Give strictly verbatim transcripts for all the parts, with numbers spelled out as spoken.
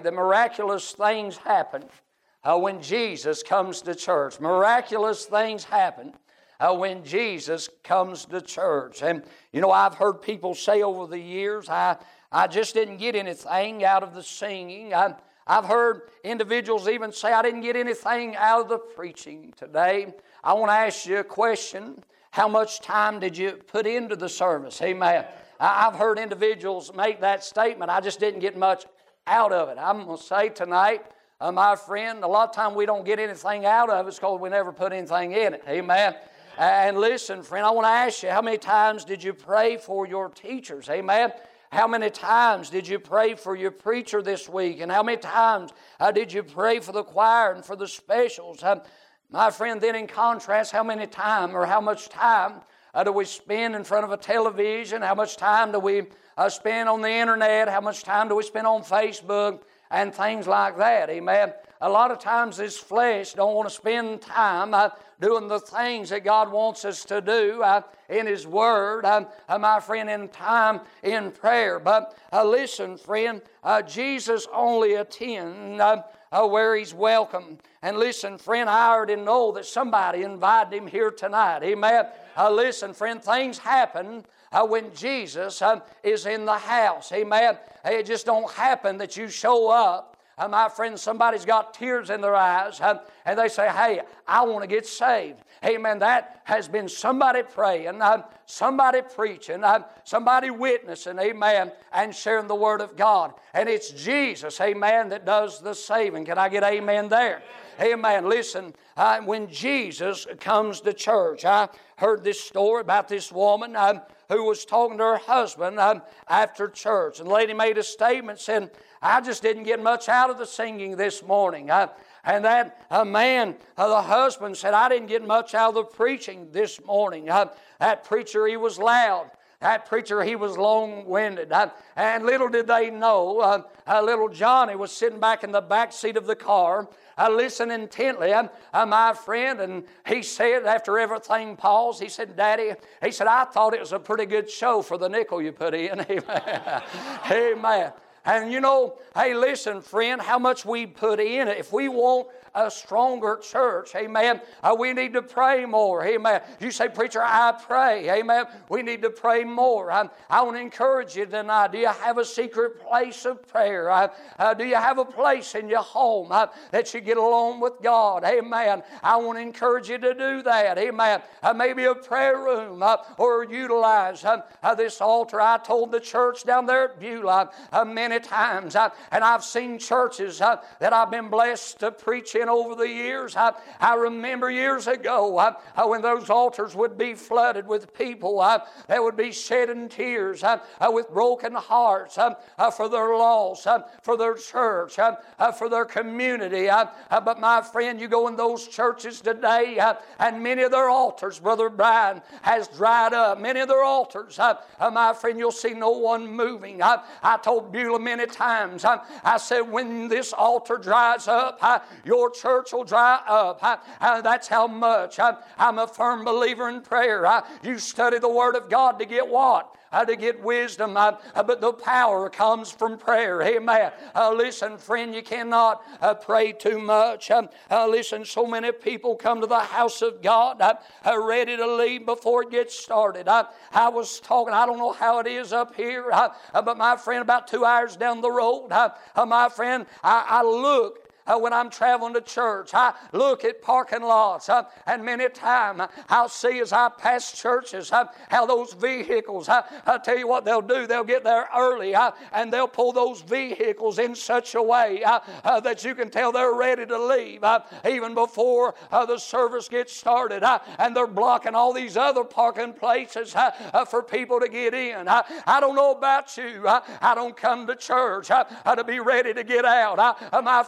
that miraculous things happen uh, when Jesus comes to church. Miraculous things happen uh, when Jesus comes to church. And, you know, I've heard people say over the years, I, I just didn't get anything out of the singing. I, I've heard individuals even say, I didn't get anything out of the preaching today. I want to ask you a question. How much time did you put into the service? Amen. I've heard individuals make that statement. I just didn't get much out of it. I'm going to say tonight, uh, my friend, a lot of time we don't get anything out of it because we never put anything in it. Amen. And listen, friend, I want to ask you, how many times did you pray for your teachers? Amen. How many times did you pray for your preacher this week? And how many times uh, did you pray for the choir and for the specials? Uh, my friend, then in contrast, how many time or how much time uh, do we spend in front of a television? How much time do we uh, spend on the internet? How much time do we spend on Facebook and things like that? Amen. A lot of times this flesh don't want to spend time uh, doing the things that God wants us to do uh, in His Word, uh, uh, my friend, in time in prayer. But uh, listen, friend, uh, Jesus only attends uh, uh, where He's welcome. And listen, friend, I already know that somebody invited Him here tonight. Amen. Uh, listen, friend, things happen uh, when Jesus uh, is in the house. Amen. It just don't happen that you show up. Uh, my friend, somebody's got tears in their eyes, uh, and they say, hey, I want to get saved. Amen. That has been somebody praying, uh, somebody preaching, uh, somebody witnessing, amen, and sharing the Word of God. And it's Jesus, amen, that does the saving. Can I get amen there? Amen. Listen, uh, when Jesus comes to church, I heard this story about this woman uh, who was talking to her husband uh, after church. And the lady made a statement saying, I just didn't get much out of the singing this morning. I, and that uh, man, uh, the husband, said, I didn't get much out of the preaching this morning. Uh, that preacher, he was loud. That preacher, he was long-winded. Uh, and little did they know, uh, uh, little Johnny was sitting back in the back seat of the car, uh, listening intently, uh, uh, my friend, and he said, after everything paused, he said, Daddy, he said, I thought it was a pretty good show for the nickel you put in. Amen. Amen. And you know, hey, listen, friend, how much we put in it. If we want a stronger church, amen, uh, we need to pray more, amen. You say, preacher, I pray, amen. We need to pray more. I, I want to encourage you tonight. Do you have a secret place of prayer? Uh, uh, do you have a place in your home uh, that you get along with God? Amen. I want to encourage you to do that, amen. Uh, maybe a prayer room uh, or utilize uh, uh, this altar. I told the church down there at Beulah uh, many times, uh, and I've seen churches uh, that I've been blessed to preach in over the years. I, I remember years ago uh, uh, when those altars would be flooded with people uh, that would be shedding tears uh, uh, with broken hearts uh, uh, for their loss, uh, for their church, uh, uh, for their community. Uh, uh, but my friend, you go in those churches today uh, and many of their altars, Brother Brian, has dried up. Many of their altars, uh, uh, my friend, you'll see no one moving. Uh, I told Beulah many times, uh, I said, when this altar dries up, uh, your church will dry up. I, I, that's how much. I, I'm a firm believer in prayer. I, you study the Word of God to get what? Uh, to get wisdom. Uh, uh, but the power comes from prayer. Amen. Uh, listen, friend, you cannot uh, pray too much. Um, uh, listen, so many people come to the house of God uh, uh, ready to leave before it gets started. Uh, I was talking, I don't know how it is up here, uh, uh, but my friend, about two hours down the road, uh, uh, my friend, I, I look Uh, when I'm traveling to church, I look at parking lots, uh, and many times uh, I'll see as I pass churches uh, how those vehicles, uh, I'll tell you what they'll do, they'll get there early uh, and they'll pull those vehicles in such a way uh, uh, that you can tell they're ready to leave uh, even before uh, the service gets started, uh, and they're blocking all these other parking places uh, uh, for people to get in. Uh, I don't know about you, uh, I don't come to church uh, uh, to be ready to get out. Uh, uh, my friend, I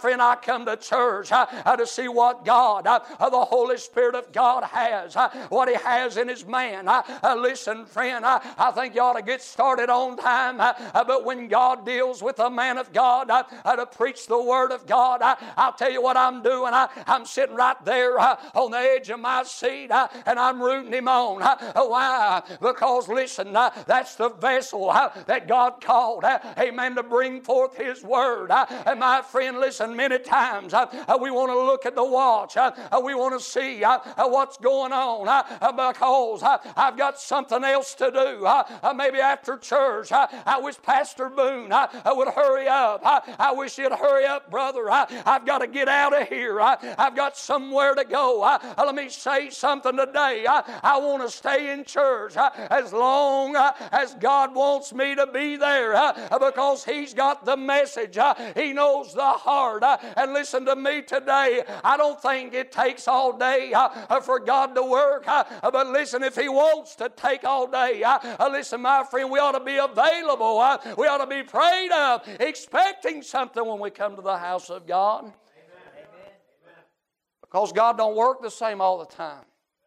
come to church uh, uh, to see what God, uh, uh, the Holy Spirit of God has, uh, what He has in His man. Uh, uh, listen, friend, uh, I think you ought to get started on time, uh, uh, but when God deals with a man of God uh, uh, to preach the Word of God, uh, I'll tell you what I'm doing. I, I'm sitting right there uh, on the edge of my seat, uh, and I'm rooting Him on. Uh, why? Because, listen, uh, that's the vessel uh, that God called, uh, amen, to bring forth His Word. Uh, and my friend, listen, many times uh, uh, we want to look at the watch. Uh, uh, we want to see uh, uh, what's going on uh, uh, because uh, I've got something else to do. Uh, uh, maybe after church, uh, I wish Pastor Boone uh, uh, would hurry up. Uh, I wish you'd hurry up, brother. Uh, I've got to get out of here. Uh, I've got somewhere to go. Uh, uh, let me say something today. Uh, I want to stay in church uh, as long uh, as God wants me to be there uh, because He's got the message. Uh, he knows the heart. Uh, and listen to me today. I don't think it takes all day uh, uh, for God to work. Uh, but listen, if He wants to take all day, uh, uh, listen, my friend, we ought to be available. Uh, we ought to be prayed up, expecting something when we come to the house of God. Amen. Because God don't work the same all the time.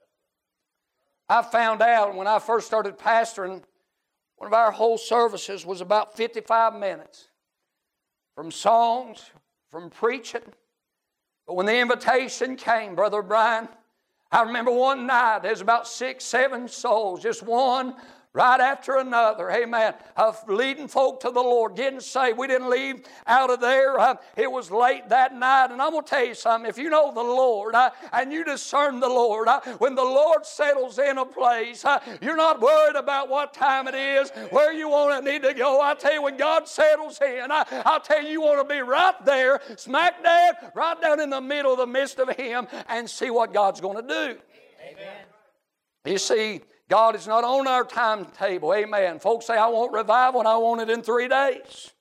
I found out when I first started pastoring, one of our whole services was about fifty-five minutes. From songs, from preaching. But when the invitation came, Brother Brian, I remember one night, there's about six, seven souls, just one right after another, amen, of leading folk to the Lord, getting saved. We didn't leave out of there. Uh, it was late that night, and I'm going to tell you something. If you know the Lord uh, and you discern the Lord, uh, when the Lord settles in a place, uh, you're not worried about what time it is, where you want to need to go. I tell you, when God settles in, uh, I'll tell you, you want to be right there, smack dab, right down in the middle of the midst of Him, and see what God's going to do. Amen. You see, God is not on our timetable. Amen. Folks say, I want revival and I want it in three days.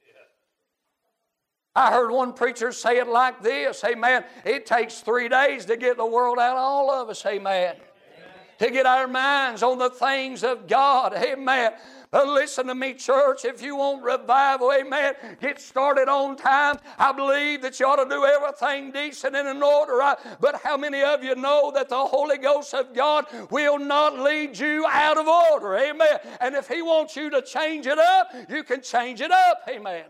I heard one preacher say it like this. Amen. It takes three days to get the world out of all of us. Amen. Amen. To get our minds on the things of God. Amen. But listen to me, church, if you want revival, amen, get started on time. I believe that you ought to do everything decent and in order. But how many of you know that the Holy Ghost of God will not lead you out of order? Amen. And if He wants you to change it up, you can change it up. Amen.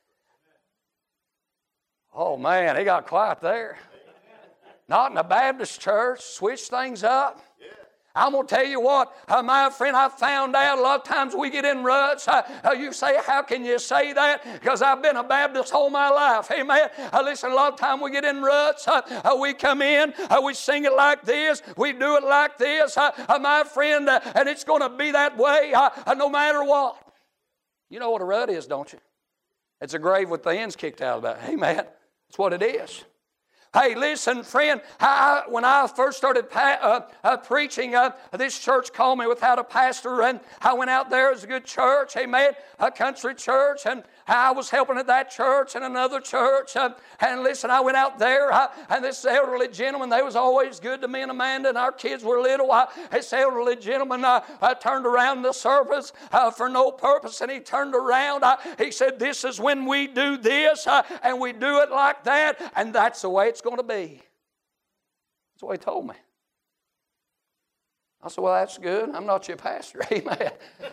Oh, man, it got quiet there. Not in a Baptist church. Switch things up. I'm going to tell you what, uh, my friend, I found out a lot of times we get in ruts. Uh, uh, you say, how can you say that? Because I've been a Baptist all my life. Amen. Uh, listen, a lot of times we get in ruts. Uh, uh, we come in, uh, we sing it like this, we do it like this. Uh, uh, my friend, uh, and it's going to be that way uh, uh, no matter what. You know what a rut is, don't you? It's a grave with the ends kicked out of it. Amen. That's what it is. Hey, listen, friend, I, when I first started pa- uh, uh, preaching, uh, this church called me without a pastor, and I went out there. It was a good church, amen, a country church, and I was helping at that church and another church. Uh, and listen, I went out there, uh, and this elderly gentleman, they was always good to me and Amanda, and our kids were little. Uh, this elderly gentleman uh, uh, turned around the service uh, for no purpose, and he turned around. Uh, he said, this is when we do this, uh, and we do it like that, and that's the way it's going to be. That's what he told me. I said, well, that's good. I'm not your pastor. Amen.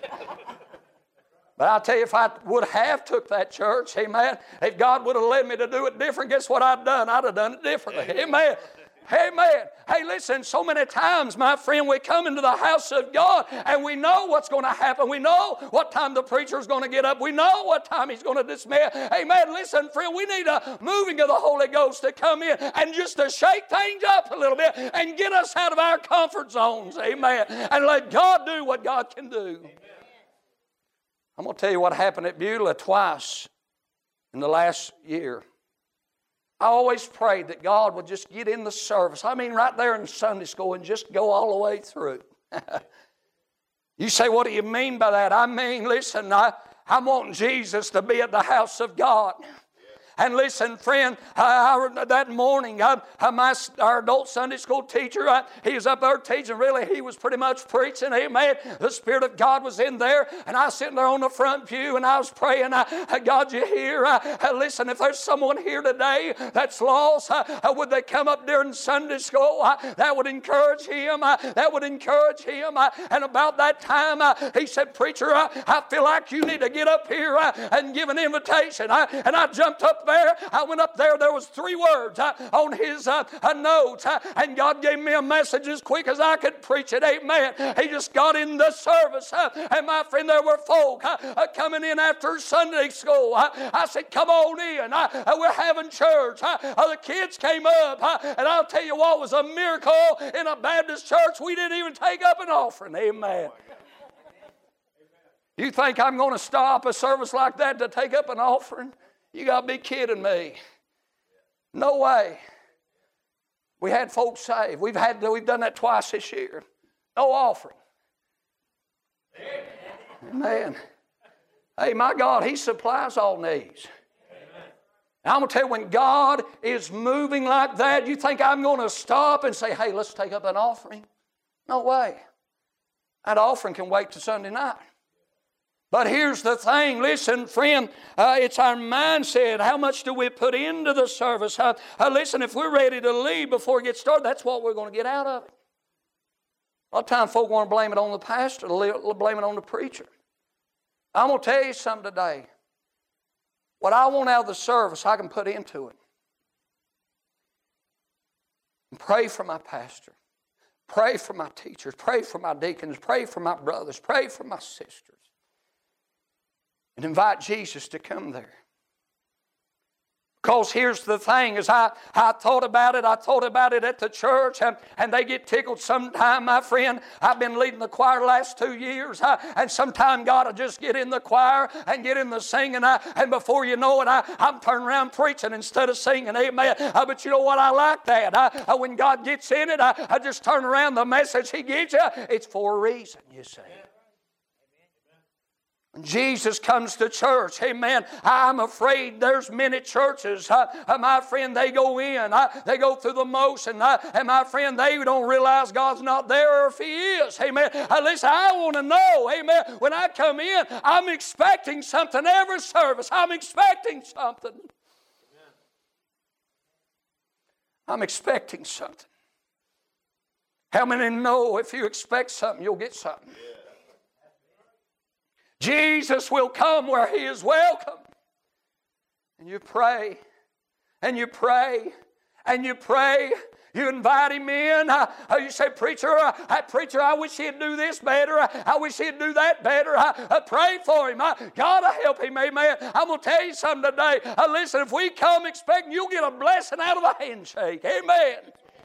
But I'll tell you, if I would have took that church, amen, if God would have led me to do it different, guess what I'd done? I'd have done it differently. Amen. Amen. Hey, listen, so many times, my friend, we come into the house of God and we know what's going to happen. We know what time the preacher's going to get up. We know what time he's going to dismiss. Amen. Listen, friend, we need a moving of the Holy Ghost to come in and just to shake things up a little bit and get us out of our comfort zones. Amen. And let God do what God can do. Amen. I'm going to tell you what happened at Beulah twice in the last year. I always prayed that God would just get in the service. I mean, right there in Sunday school and just go all the way through. You say, what do you mean by that? I mean, listen, I, I'm wanting Jesus to be at the house of God. And listen, friend, uh, that morning, uh, uh, my, our adult Sunday school teacher, uh, he was up there teaching. Really, he was pretty much preaching. Amen. The Spirit of God was in there. And I was sitting there on the front pew and I was praying, uh, uh, God, you hear? Uh, uh, listen, if there's someone here today that's lost, uh, uh, would they come up during Sunday school? Uh, that would encourage him. Uh, that would encourage him. Uh, and about that time, uh, he said, Preacher, uh, I feel like you need to get up here uh, and give an invitation. Uh, and I jumped up there. I went up there. There was three words uh, on his uh, uh, notes. Uh, and God gave me a message as quick as I could preach it. Amen. He just got in the service. Uh, and my friend, there were folk uh, uh, coming in after Sunday school. Uh, I said, come on in. Uh, uh, we're having church. Uh, uh, the kids came up. Uh, and I'll tell you what was a miracle in a Baptist church. We didn't even take up an offering. Amen. You think I'm going to stop a service like that to take up an offering? You got to be kidding me. No way. We had folks saved. We've had we've done that twice this year. No offering. Amen. Hey, my God, He supplies all needs. Now, I'm going to tell you, when God is moving like that, you think I'm going to stop and say, hey, let's take up an offering? No way. That offering can wait till Sunday night. But here's the thing. Listen, friend, uh, it's our mindset. How much do we put into the service? Uh, uh, listen, if we're ready to leave before it gets started, that's what we're going to get out of it. A lot of times folk want to blame it on the pastor, blame it on the preacher. I'm going to tell you something today. What I want out of the service, I can put into it. And pray for my pastor. Pray for my teachers. Pray for my deacons. Pray for my brothers. Pray for my sisters. And invite Jesus to come there. Because here's the thing, as I, I thought about it, I thought about it at the church, and, and they get tickled sometime, my friend. I've been leading the choir the last two years, I, and sometime God will just get in the choir and get in the singing, I, and before you know it, I, I'm turning around preaching instead of singing, amen. Uh, but you know what, I like that. I, I, when God gets in it, I, I just turn around the message He gives you. It's for a reason, you see. When Jesus comes to church, amen, I'm afraid there's many churches, uh, uh, my friend, they go in, uh, they go through the motion, uh, and my friend, they don't realize God's not there, or if He is, amen. Uh, listen, I want to know, amen, when I come in, I'm expecting something every service. I'm expecting something. I'm expecting something. How many know if you expect something, you'll get something? Jesus will come where He is welcome. And you pray, and you pray, and you pray. You invite Him in. Uh, you say, Preacher, uh, uh, Preacher, I wish He'd do this better. Uh, I wish He'd do that better. Uh, uh, pray for Him. Uh, God will help Him, amen. I'm going to tell you something today. Uh, listen, if we come expecting, you'll get a blessing out of a handshake. Amen. Amen.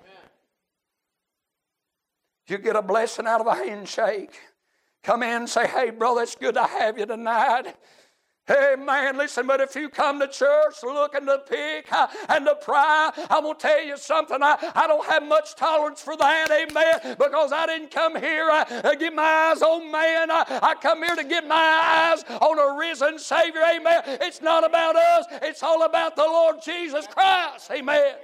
You get a blessing out of a handshake. Come in and say, hey, brother, it's good to have you tonight. Hey, man, listen, but if you come to church looking to pick uh, and to pry, I'm going to tell you something. I, I don't have much tolerance for that, amen, because I didn't come here uh, to get my eyes on man. I, I come here to get my eyes on a risen Savior, amen. It's not about us. It's all about the Lord Jesus Christ, amen. Amen.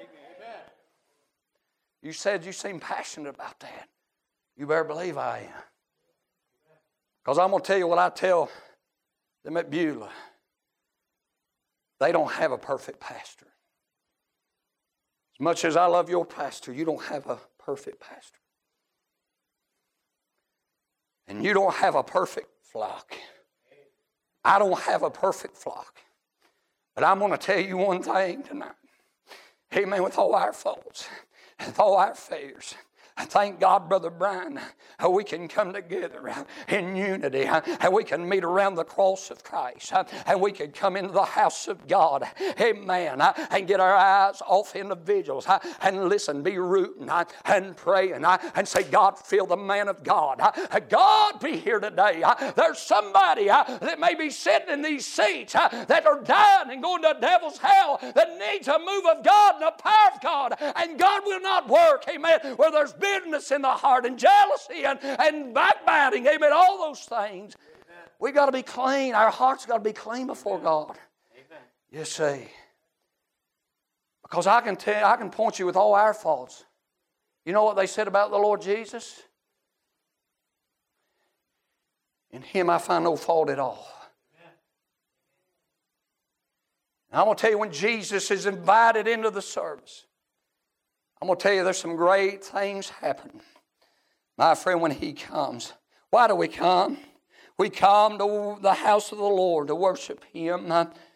You said you seem passionate about that. You better believe I am. Because I'm going to tell you what I tell them at Beulah. They don't have a perfect pastor. As much as I love your pastor, you don't have a perfect pastor. And you don't have a perfect flock. I don't have a perfect flock. But I'm going to tell you one thing tonight. Amen, with all our faults, with all our failures, I thank God, Brother Brian, how we can come together in unity, how we can meet around the cross of Christ, and we can come into the house of God, amen, and get our eyes off individuals, and listen, be rooting and praying, and say, God, fill the man of God. God, be here today. There's somebody that may be sitting in these seats that are dying and going to the devil's hell that needs a move of God and a power of God, and God will not work, amen, where there's bitterness in the heart and jealousy and, and backbiting, amen, all those things. Amen. We got to be clean. Our hearts got to be clean before God. Amen. You see. Because I can tell, I can point you with all our faults. You know what they said about the Lord Jesus? In Him I find no fault at all. And I'm going to tell you, when Jesus is invited into the service, I'm going to tell you there's some great things happen. My friend, when He comes, why do we come? We come to the house of the Lord to worship Him,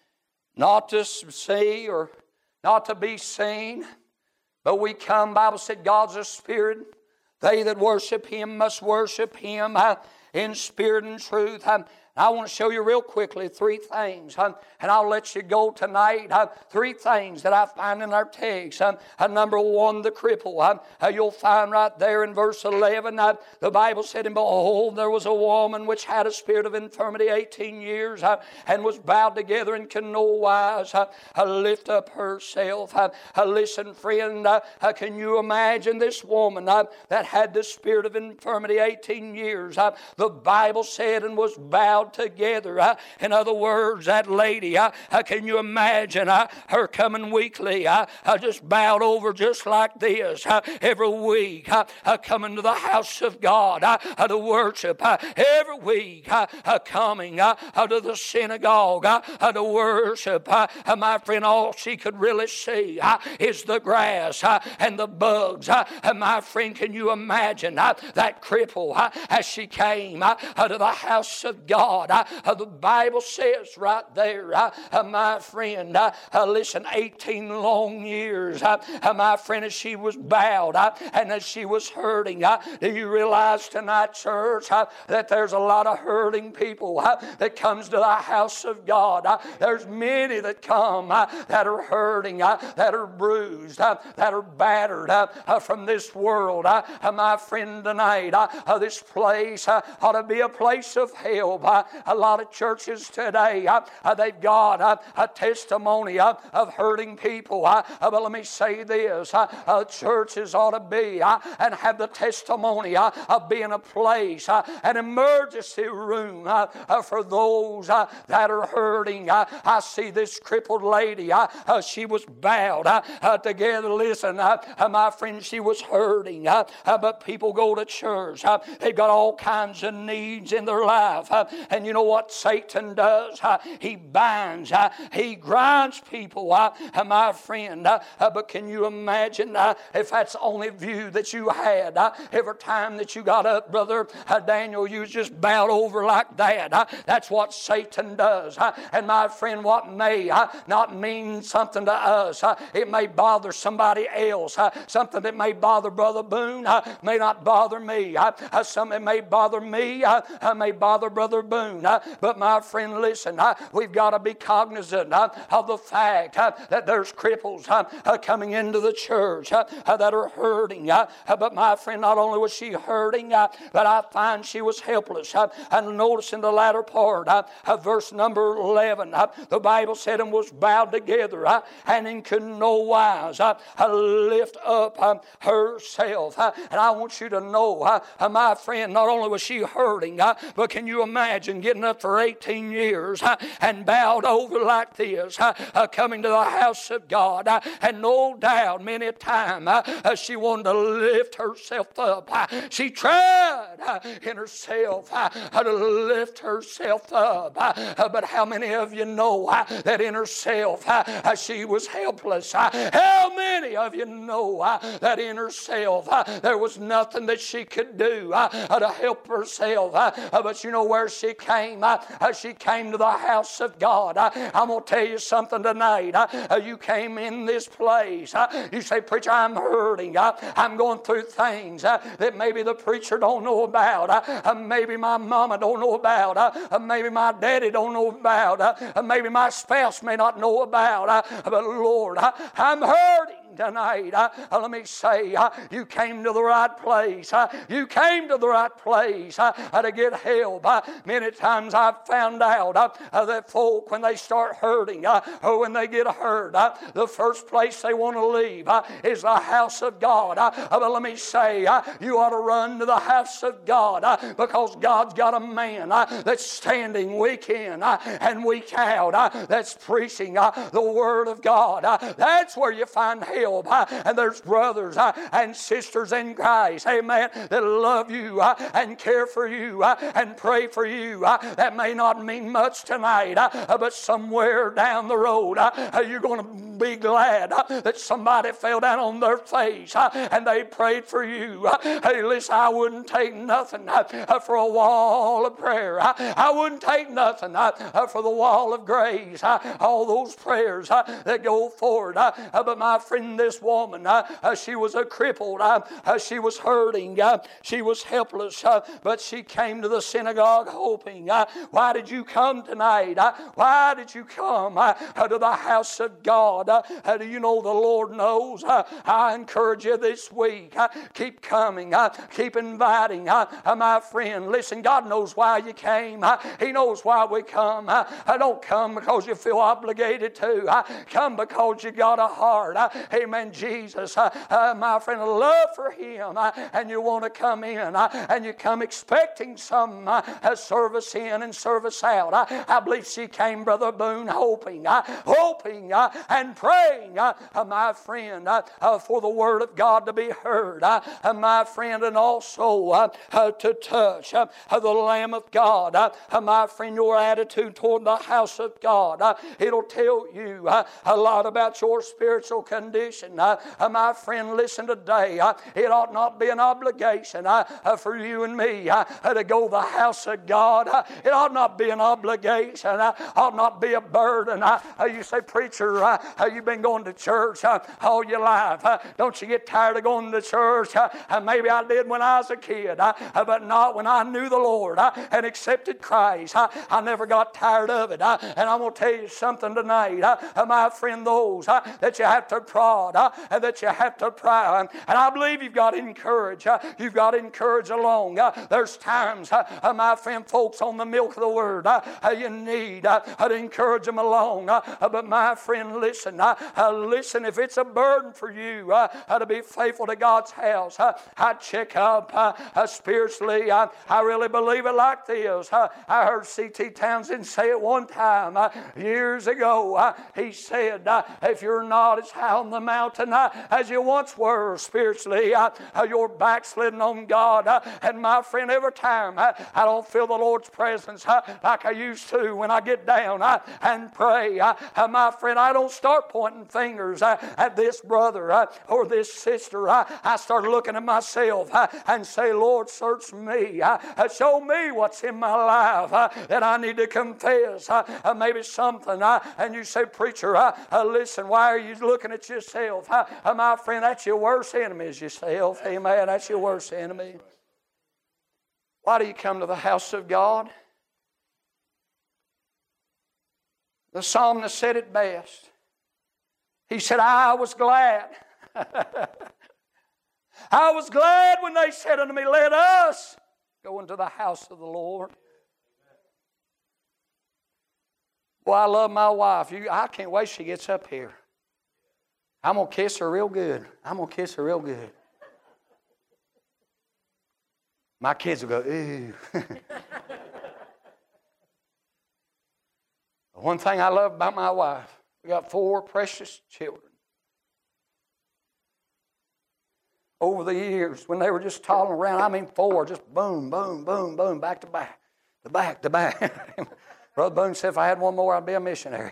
not to see or not to be seen, but we come, the Bible said God's a spirit. They that worship Him must worship Him in spirit and truth. I want to show you real quickly three things, and I'll let you go tonight. Three things that I find in our text. Number one, the cripple. You'll find right there in verse eleven, the Bible said, and behold, there was a woman which had a spirit of infirmity eighteen years, and was bowed together and could no wise lift up herself. Listen, friend, can you imagine this woman that had the spirit of infirmity eighteen years? The Bible said, and was bowed together. Uh, in other words, that lady, uh, uh, can you imagine uh, her coming weekly, uh, uh, just bowed over just like this uh, every week, uh, uh, coming to the house of God uh, uh, to worship, uh, every week uh, uh, coming uh, uh, to the synagogue uh, uh, to worship. Uh, uh, my friend, all she could really see uh, is the grass uh, and the bugs. Uh, uh, my friend, can you imagine uh, that cripple uh, as she came uh, uh, to the house of God? Uh, uh, the Bible says right there, uh, uh, my friend, uh, uh, listen, eighteen long years, uh, uh, my friend, as she was bowed uh, and as she was hurting. Uh, do you realize tonight, church, uh, that there's a lot of hurting people uh, that comes to the house of God? Uh, there's many that come uh, that are hurting, uh, that are bruised, uh, that are battered uh, uh, from this world. Uh, uh, my friend, tonight, uh, uh, this place uh, ought to be a place of help. Uh, A lot of churches today, uh, uh, they've got uh, a testimony uh, of hurting people. Uh, uh, but let me say this, uh, uh, churches ought to be uh, and have the testimony uh, of being a place, uh, an emergency room uh, uh, for those uh, that are hurting. Uh, I see this crippled lady, uh, uh, she was bowed uh, uh, together. Listen, uh, uh, my friend, she was hurting, uh, uh, but people go to church. Uh, they've got all kinds of needs in their life. Uh, And you know what Satan does? Uh, he binds, uh, he grinds people, uh, uh, my friend. Uh, uh, but can you imagine uh, if that's the only view that you had? Uh, every time that you got up, Brother uh, Daniel, you was just bowed over like that. Uh, that's what Satan does. Uh, and my friend, what may uh, not mean something to us, uh, it may bother somebody else. Uh, something that may bother Brother Boone uh, may not bother me. Uh, uh, something may bother me, uh, uh, may bother Brother Boone. Uh, but my friend, listen, uh, we've got to be cognizant uh, of the fact uh, that there's cripples uh, uh, coming into the church uh, uh, that are hurting. Uh, uh, but my friend, not only was she hurting, uh, but I find she was helpless. Uh, and notice in the latter part uh, of verse number eleven, uh, the Bible said, and was bowed together uh, and in could no wise uh, uh, lift up uh, herself. Uh, and I want you to know, uh, uh, my friend, not only was she hurting, uh, but can you imagine getting up for eighteen years uh, and bowed over like this, uh, uh, coming to the house of God, uh, and no doubt many a time uh, uh, she wanted to lift herself up. Uh, she tried uh, in herself uh, uh, to lift herself up, uh, uh, but how many of you know uh, that in herself uh, uh, she was helpless? Uh, how many of you know uh, that in herself uh, there was nothing that she could do uh, uh, to help herself? Uh, uh, but you know where she came? Uh, uh, she came to the house of God. Uh, I'm going to tell you something tonight. Uh, uh, you came in this place. Uh, you say, preacher, I'm hurting. Uh, I'm going through things uh, that maybe the preacher don't know about. Uh, uh, maybe my mama don't know about. Uh, uh, maybe my daddy don't know about. Uh, uh, maybe my spouse may not know about. Uh, but Lord, uh, I'm hurting. hurting tonight, uh, let me say, uh, you came to the right place. Uh, you came to the right place uh, to get help. Uh, many times I've found out uh, uh, that folk, when they start hurting uh, or when they get hurt, uh, the first place they want to leave uh, is the house of God. Uh, uh, but let me say, uh, you ought to run to the house of God uh, because God's got a man uh, that's standing week in uh, and week out uh, that's preaching uh, the Word of God. Uh, that's where you find help. Uh, and there's brothers uh, and sisters in Christ, amen, that love you uh, and care for you uh, and pray for you. Uh, that may not mean much tonight, uh, but somewhere down the road uh, you're going to be glad uh, that somebody fell down on their face uh, and they prayed for you. Uh, hey, listen, I wouldn't take nothing uh, for a wall of prayer. Uh, I wouldn't take nothing uh, for the wall of grace. Uh, all those prayers uh, that go forward. Uh, uh, but my friend, this woman, uh, uh, she was a crippled. Uh, uh, she was hurting. Uh, she was helpless. Uh, but she came to the synagogue hoping. Uh, why did you come tonight? Uh, why did you come uh, uh, to the house of God? Uh, uh, do you know the Lord knows? Uh, I encourage you this week. Uh, keep coming. Uh, keep inviting. Uh, uh, my friend, listen, God knows why you came. Uh, he knows why we come. Uh, uh, don't come because you feel obligated to. Uh, come because you got a heart. Uh, amen. Jesus, uh, uh, my friend, a love for Him. Uh, and you want to come in. Uh, and you come expecting some uh, service in and service out. Uh, I believe she came, Brother Boone, hoping, uh, hoping uh, and praying, uh, uh, my friend, uh, uh, for the Word of God to be heard. Uh, uh, my friend, and also uh, uh, to touch uh, uh, the Lamb of God. Uh, uh, my friend, your attitude toward the house of God, uh, it'll tell you uh, a lot about your spiritual condition. Uh, uh, my friend, listen today. Uh, it ought not be an obligation uh, uh, for you and me uh, uh, to go to the house of God. Uh, it ought not be an obligation. Uh, ought not be a burden. Uh, uh, you say, preacher, uh, uh, you've been going to church uh, all your life. Uh, don't you get tired of going to church? Uh, uh, maybe I did when I was a kid, uh, uh, but not when I knew the Lord uh, and accepted Christ. Uh, I never got tired of it. Uh, and I'm going to tell you something tonight, uh, uh, my friend, those uh, that you have to prod uh, and that you have to pry. And I believe you've got to encourage. Uh, you've got to encourage along. Uh, there's times, uh, uh, my friend, folks on the milk of the Word, uh, uh, you need uh, uh, to encourage them along. Uh, uh, but my friend, listen. Uh, uh, listen, if it's a burden for you uh, uh, to be faithful to God's house, uh, I check up uh, uh, spiritually. Uh, I really believe it like this. Uh, I heard C T Townsend say it one time uh, years ago. Uh, he said, uh, if you're not as high on the mountain uh, as you once were spiritually, uh, uh, you're backsliding on God. Uh, and my friend, every time uh, I don't feel the Lord's presence uh, like I used to when I get down uh, and pray. Uh, uh, my friend, I don't start pointing fingers uh, at this brother uh, or this sister. Uh, I start looking at myself uh, and say, Lord, search me. Uh, uh, show me what's in my life uh, that I need to confess. Uh, uh, maybe something. Uh, and you say, preacher, uh, uh, listen, why are you looking at yourself? Uh, uh, my friend, that's your worst enemy is yourself. Amen. That's your worst enemy. Why do you come to the house of God? The psalmist said it best. He said, I was glad. I was glad when they said unto me, let us go into the house of the Lord. Boy, I love my wife. You, I can't wait till she gets up here. I'm going to kiss her real good. I'm going to kiss her real good. My kids will go, ooh. One thing I love about my wife, we got four precious children. Over the years, when they were just toddling around, I mean four, just boom, boom, boom, boom, back to back, to back to back. Brother Boone said if I had one more, I'd be a missionary.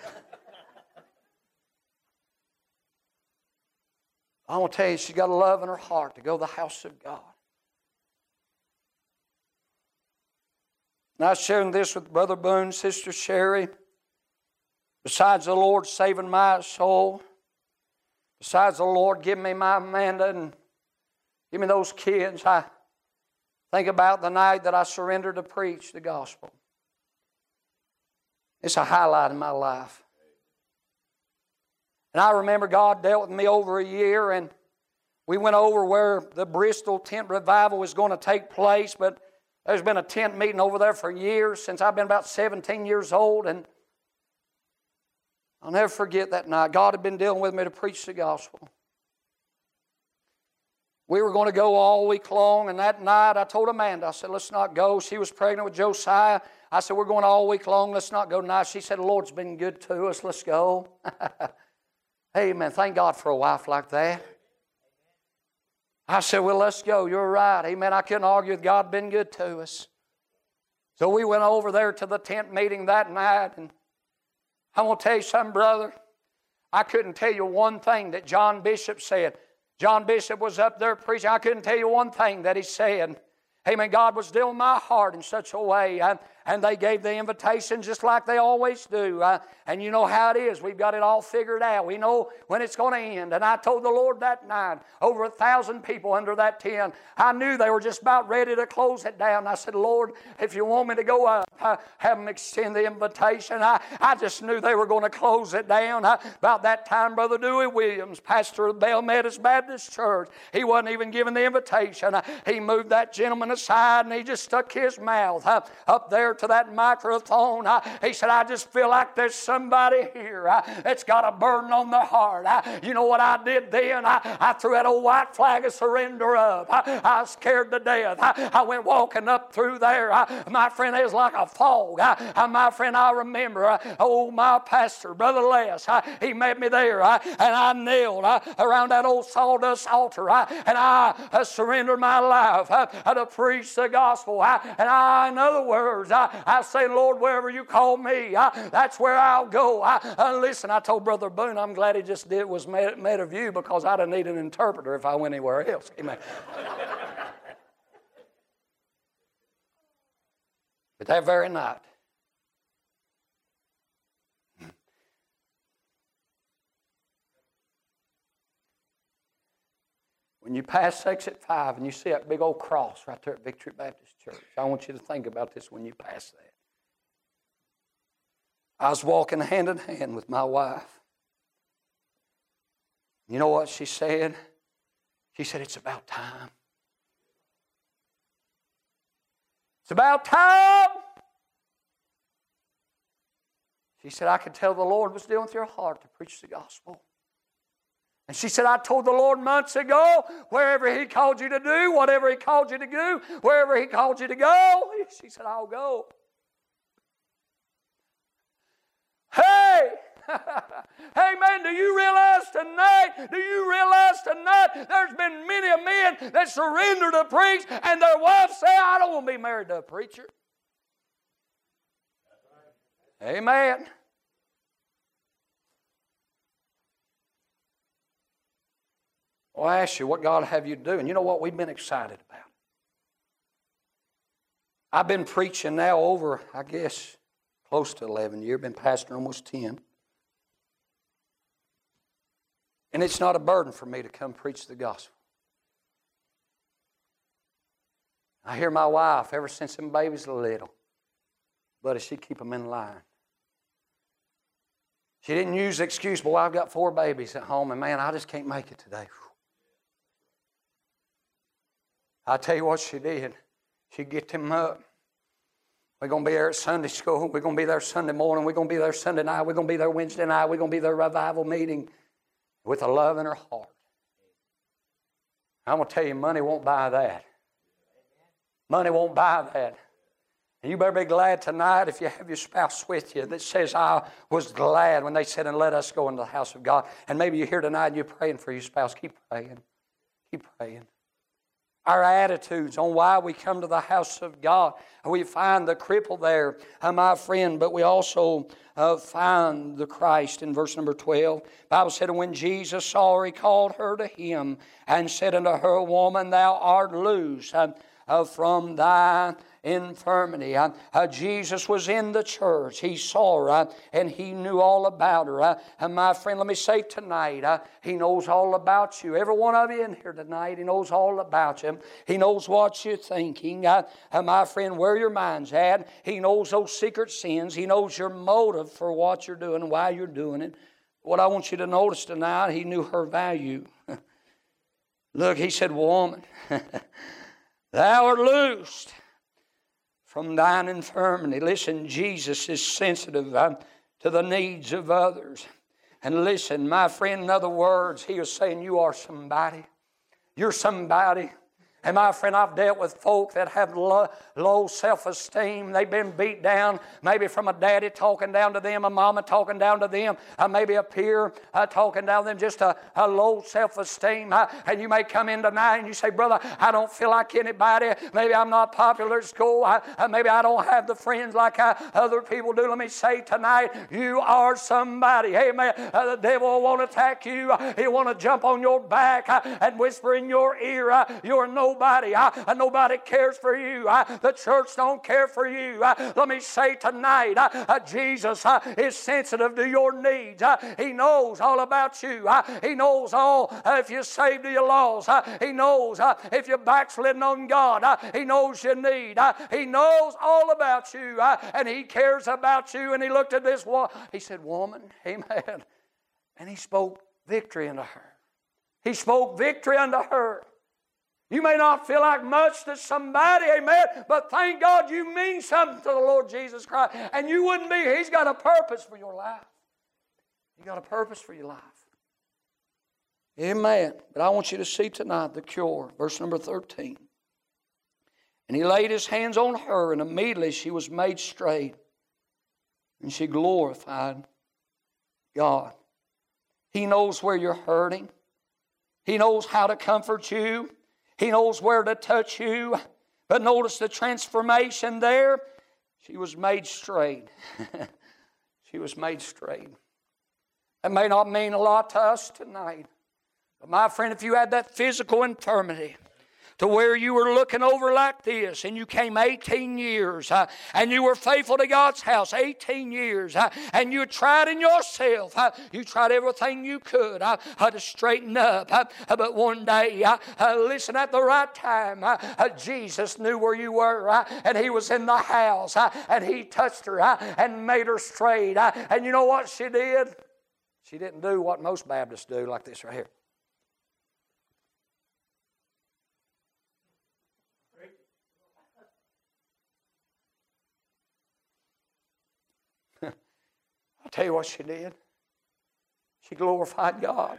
I want to tell you, she's got a love in her heart to go to the house of God. And I was sharing this with Brother Boone, Sister Sherry. Besides the Lord saving my soul, besides the Lord giving me my Amanda and give me those kids, I think about the night that I surrendered to preach the gospel. It's a highlight in my life. And I remember God dealt with me over a year, and we went over where the Bristol tent revival was going to take place, but there's been a tent meeting over there for years, since I've been about seventeen years old, and I'll never forget that night. God had been dealing with me to preach the gospel. We were going to go all week long, and that night I told Amanda, I said, let's not go. She was pregnant with Josiah. I said, we're going all week long. Let's not go tonight. She said, the Lord's been good to us. Let's go. Amen. Thank God for a wife like that. I said, well, let's go. You're right. Amen. I couldn't argue with God been good to us. So we went over there to the tent meeting that night, and I want to tell you something, brother. I couldn't tell you one thing that John Bishop said. John Bishop was up there preaching. I couldn't tell you one thing that he said. Amen. God was dealing with my heart in such a way. I, and they gave the invitation just like they always do. Uh, and you know how it is. We've got it all figured out. We know when it's going to end. And I told the Lord that night, over a thousand people under that tent, I knew they were just about ready to close it down. I said, Lord, if you want me to go up, uh, have them extend the invitation. I, I just knew they were going to close it down. I, about that time, Brother Dewey Williams, pastor of Bell Methodist Baptist Church, he wasn't even given the invitation. Uh, he moved that gentleman aside, and he just stuck his mouth uh, up there to that microphone. Uh, he said, I just feel like there's somebody here uh, that's got a burden on their heart. Uh, you know what I did then? I, I threw that old white flag of surrender up. I, I was scared to death. I, I went walking up through there. I, my friend, it was like a fog. I, I, my friend, I remember, uh, oh, my pastor, Brother Les, uh, he met me there, uh, and I knelt uh, around that old sawdust altar, uh, and I uh, surrendered my life uh, to preach the gospel. Uh, and I, in other words, I, I say, Lord, wherever you call me, uh, that's where I'll go. I, uh, listen, I told Brother Boone, I'm glad he just did was made, made of you, because I'd have needed an interpreter if I went anywhere else. Amen. But that very night, when you pass exit five and you see that big old cross right there at Victory Baptist Church, I want you to think about this when you pass that. I was walking hand in hand with my wife. You know what she said? She said, it's about time. It's about time. She said, I could tell the Lord was dealing with your heart to preach the gospel. And she said, I told the Lord months ago, wherever He called you to do, whatever He called you to do, wherever He called you to go, she said, I'll go. Hey! Amen. Do you realize tonight, do you realize tonight there's been many a men that surrender to preach and their wives say, I don't want to be married to a preacher. Amen. Well, I ask you, what God have you do? And you know what we've been excited about? I've been preaching now over, I guess, close to eleven years. Been pastoring almost ten. And it's not a burden for me to come preach the gospel. I hear my wife, ever since them babies were little, buddy, she keep them in line. She didn't use the excuse, boy, I've got four babies at home, and man, I just can't make it today. I tell you what she did. She'd get them up. We're going to be there at Sunday school. We're going to be there Sunday morning. We're going to be there Sunday night. We're going to be there Wednesday night. We're going to be there revival meeting with a love in her heart. I'm going to tell you, money won't buy that. Money won't buy that. And you better be glad tonight if you have your spouse with you that says, I was glad when they said, and let us go into the house of God. And maybe you're here tonight and you're praying for your spouse. Keep praying. Keep praying. Our attitudes on why we come to the house of God. We find the cripple there, uh, my friend, but we also uh, find the Christ in verse number twelve. The Bible said, and when Jesus saw her, He called her to Him and said unto her, Woman, thou art loose uh, uh, from thy infirmity. Uh, uh, Jesus was in the church. He saw her uh, and He knew all about her. Uh, and my friend, let me say tonight, uh, He knows all about you. Every one of you in here tonight, He knows all about you. He knows what you're thinking. Uh, uh, my friend, where your mind's at. He knows those secret sins. He knows your motive for what you're doing and why you're doing it. What I want you to notice tonight, he knew her value. Look, he said, woman, thou art loosed from thine infirmity. Listen, Jesus is sensitive uh, to the needs of others. And listen, my friend, in other words, he was saying, you are somebody. You're somebody. And my friend, I've dealt with folk that have low, low self-esteem. They've been beat down, maybe from a daddy talking down to them, a mama talking down to them, uh, maybe a peer uh, talking down to them, just a, a low self-esteem. Uh, and you may come in tonight and you say, brother, I don't feel like anybody. Maybe I'm not popular at school. I, uh, maybe I don't have the friends like I, other people do. Let me say tonight, you are somebody. Amen. Uh, the devil will want to attack you. Uh, he'll want to jump on your back uh, and whisper in your ear, uh, you're no Nobody, uh, nobody cares for you. Uh, the church don't care for you. Uh, let me say tonight, uh, uh, Jesus uh, is sensitive to your needs. Uh, he knows all about you. Uh, he knows all uh, if you're saved or you're lost. Uh, he knows uh, if you're backsliding on God. Uh, he knows your need. Uh, he knows all about you, uh, and He cares about you. And He looked at this woman. He said, woman, amen. And He spoke victory unto her. He spoke victory unto her. You may not feel like much to somebody, amen, but thank God you mean something to the Lord Jesus Christ. And you wouldn't be. He's got a purpose for your life. He's got a purpose for your life. Amen. But I want you to see tonight the cure. Verse number thirteen. And He laid His hands on her, and immediately she was made straight. And she glorified God. He knows where you're hurting. He knows how to comfort you. He knows where to touch you. But notice the transformation there. She was made straight. She was made straight. That may not mean a lot to us tonight. But my friend, if you had that physical infirmity to where you were looking over like this and you came eighteen years uh, and you were faithful to God's house eighteen years uh, and you tried in yourself, uh, you tried everything you could uh, uh, to straighten up. Uh, uh, but one day, uh, uh, listen, at the right time, uh, uh, Jesus knew where you were uh, and He was in the house uh, and He touched her uh, and made her straight. Uh, and you know what she did? She didn't do what most Baptists do, like this right here. I'll tell you what she did. She glorified God.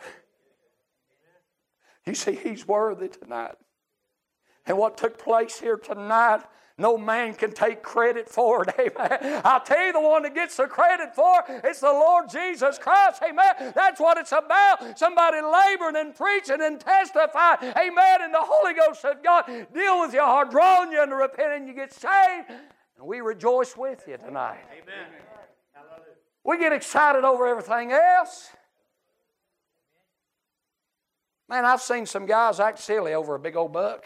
You see, He's worthy tonight. And what took place here tonight, no man can take credit for it. Amen. I'll tell you the one that gets the credit for it, it's the Lord Jesus Christ. Amen. That's what it's about. Somebody laboring and preaching and testifying. Amen. And the Holy Ghost of God deal with your heart, drawing you into repentance, you get saved. And we rejoice with you tonight. Amen. We get excited over everything else. Man, I've seen some guys act silly over a big old buck.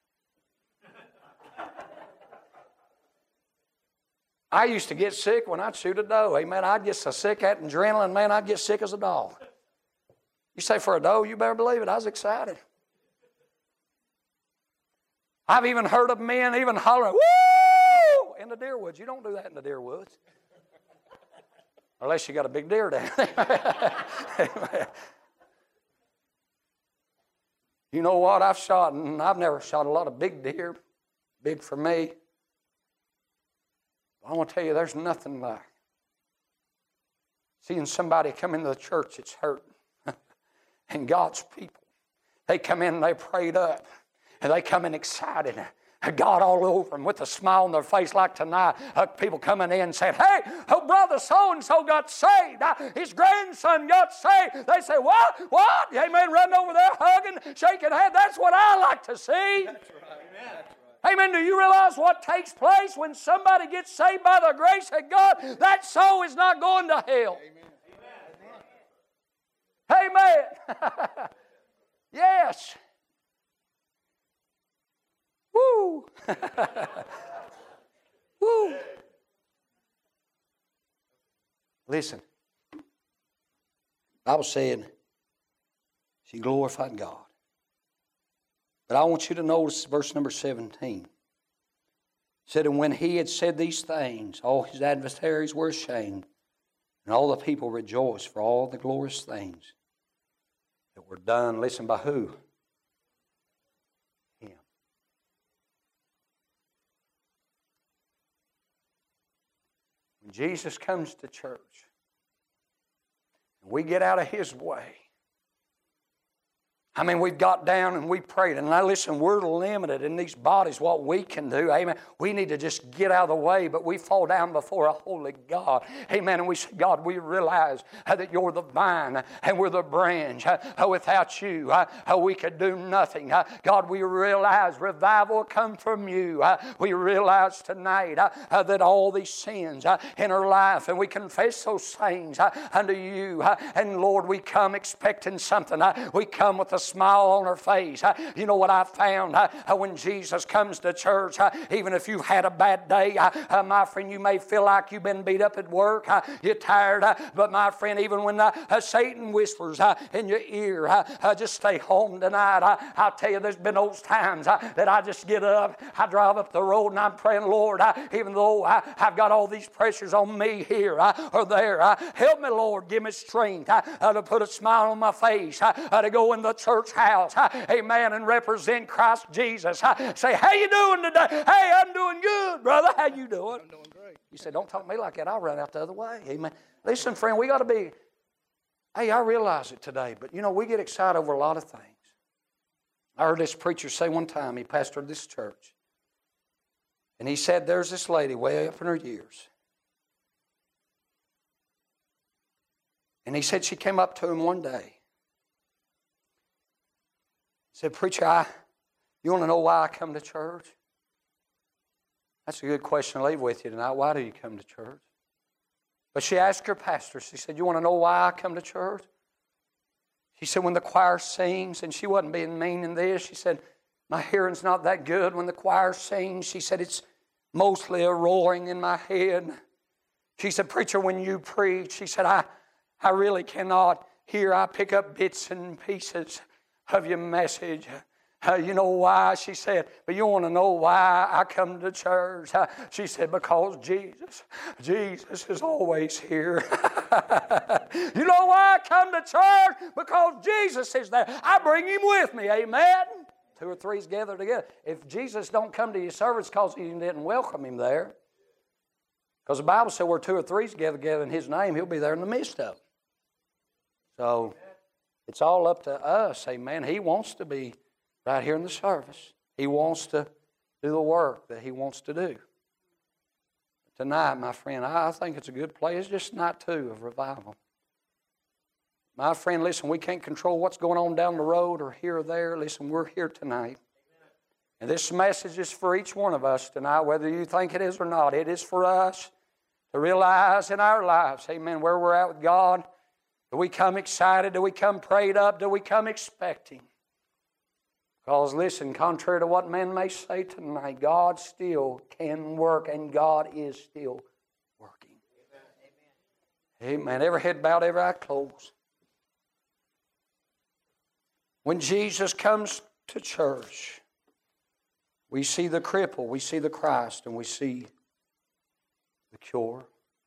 I used to get sick when I'd shoot a doe. Amen. I'd get so sick at adrenaline, man, I'd get sick as a dog. You say for a doe, you better believe it. I was excited. I've even heard of men even hollering, woo, in the deer woods. You don't do that in the deer woods. Unless you got a big deer down there. You know what? I've shot, and I've never shot a lot of big deer. Big for me. I want to tell you, there's nothing like seeing somebody come into the church that's hurting. And God's people, they come in and they prayed up. And they come in excited. God all over them with a smile on their face like tonight. Uh, people coming in saying, hey, oh, brother so-and-so got saved. Uh, his grandson got saved. They say, what? What? Amen. Running over there, hugging, shaking hands. That's what I like to see. That's right. Amen. Amen. Do you realize what takes place when somebody gets saved by the grace of God? That soul is not going to hell. Amen. Amen. Yes. Woo! Woo! Listen, I was saying she glorified God. But I want you to notice verse number seventeen. It said, and when he had said these things, all his adversaries were ashamed, And all the people rejoiced for all the glorious things that were done. Listen, by who? Him. When Jesus comes to church, and we get out of His way, I mean, we've got down and we prayed. And now listen, we're limited in these bodies, what we can do. Amen. We need to just get out of the way, but we fall down before a holy God. Amen. And we say, God, we realize uh, that You're the vine and we're the branch. Uh, uh, without You, uh, uh, we could do nothing. Uh, God, we realize revival come from You. Uh, we realize tonight uh, uh, that all these sins uh, in our life, and we confess those things uh, unto You. Uh, and Lord, we come expecting something. Uh, we come with a smile on her face. Uh, you know what I found? Uh, uh, when Jesus comes to church, uh, even if you've had a bad day, uh, uh, my friend, you may feel like you've been beat up at work. Uh, you're tired. Uh, but my friend, even when uh, uh, Satan whispers uh, in your ear, uh, uh, just stay home tonight. Uh, I'll tell you, there's been those times uh, that I just get up, I drive up the road, and I'm praying, Lord, uh, even though uh, I've got all these pressures on me here uh, or there, uh, help me, Lord, give me strength uh, uh, to put a smile on my face, uh, uh, to go in the church house, amen, and represent Christ Jesus. Say, how you doing today? Hey, I'm doing good, brother. How you doing? I'm doing great. You say, don't talk to me like that. I'll run out the other way. Amen. Listen, friend, we got to be, hey, I realize it today, but you know, we get excited over a lot of things. I heard this preacher say one time, he pastored this church, and he said, there's this lady way up in her years. And he said she came up to him one day. Said, preacher, I, you want to know why I come to church? That's a good question to leave with you tonight. Why do you come to church? But she asked her pastor, she said, you want to know why I come to church? She said, when the choir sings, and she wasn't being mean in this, she said, my hearing's not that good when the choir sings. She said, it's mostly a roaring in my head. She said, preacher, when you preach, she said, I, I really cannot hear. I pick up bits and pieces of your message. Uh, you know why? She said, but you want to know why I come to church? Uh, she said, because Jesus, Jesus is always here. You know why I come to church? Because Jesus is there. I bring Him with me, amen? Two or three's gathered together. If Jesus don't come to your service because you didn't welcome Him there, because the Bible said where two or three's gathered together in His name, He'll be there in the midst of them. So it's all up to us, amen. He wants to be right here in the service. He wants to do the work that He wants to do. Tonight, my friend, I think it's a good place. It's just night two of revival. My friend, listen, we can't control what's going on down the road or here or there. Listen, we're here tonight. And this message is for each one of us tonight, whether you think it is or not. It is for us to realize in our lives, amen, where we're at with God. Do we come excited? Do we come prayed up? Do we come expecting? Because listen, contrary to what man may say tonight, God still can work, and God is still working. Amen. Amen. Every head bowed, every eye closed. When Jesus comes to church, we see the cripple, we see the Christ, and we see the cure.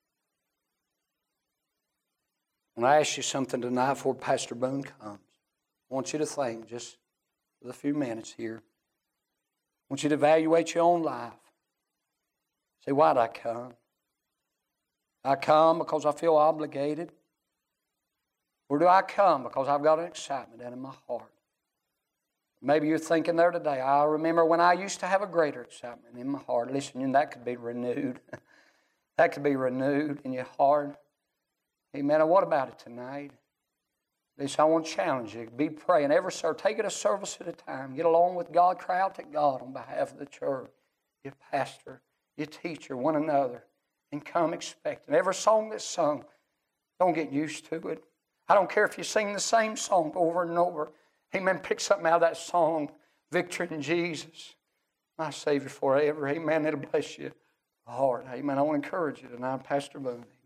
I want to ask you something tonight before Pastor Boone comes. I want you to think just for a few minutes here. I want you to evaluate your own life. Say, why did I come? I come because I feel obligated? Or do I come because I've got an excitement down in my heart? Maybe you're thinking there today, I remember when I used to have a greater excitement in my heart. Listen, that could be renewed. That could be renewed in your heart. Amen. And what about it tonight? Listen, I want to challenge you. Be praying every service. Take it a service at a time. Get along with God. Cry out to God on behalf of the church, your pastor, your teacher, one another, and come expecting. Every song that's sung, don't get used to it. I don't care if you sing the same song over and over. Amen. Pick something out of that song. Victory in Jesus, my Savior forever. Amen. It'll bless you heart. Amen. I want to encourage you tonight, Pastor Boone.